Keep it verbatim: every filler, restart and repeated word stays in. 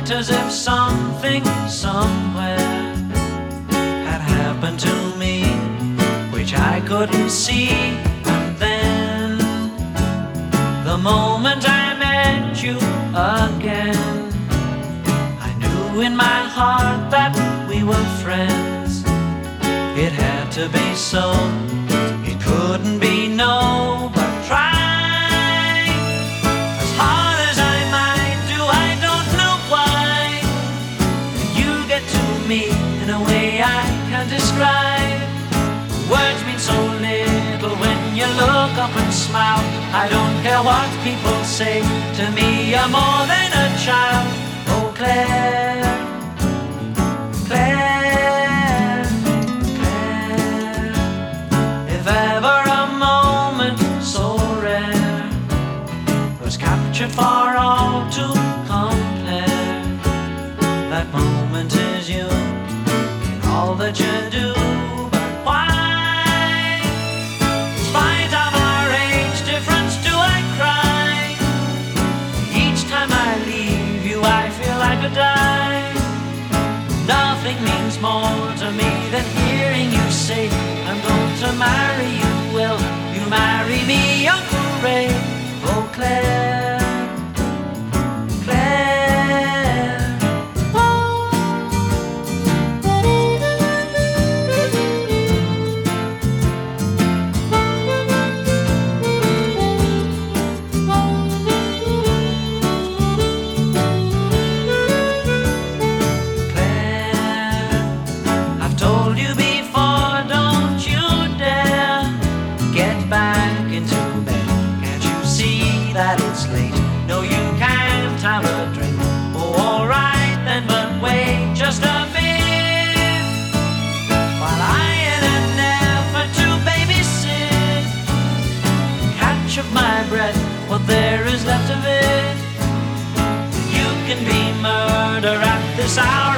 felt as if something somewhere had happened to me, which I couldn't see. And then, the moment I met you again, I knew in my heart that we were friends. It had to be so, it couldn't be no, but try. As hard as I might do, I don't know why. You get to me in a way I can't describe. Words mean so little when you look up and smile. I don't care what people say, to me you're more than a child. Oh Claire, Claire, Claire. If ever a moment so rare was captured for all to compare, that moment is you in all that you do. But why, in spite of our age difference, do I cry? Each time I leave you I feel I could die. Nothing means more to me than hearing you say, I'm going to marry you. Will you marry me, Uncle Ray? Oh Claire, Claire. Claire, I've told you before, don't you dare get back into bed. Can't you see that it's late? No, you can't have a drink. Oh, alright then, but wait just a bit, while I, in an effort to babysit, catch up my breath, what there is left of it. You can be murder at this hour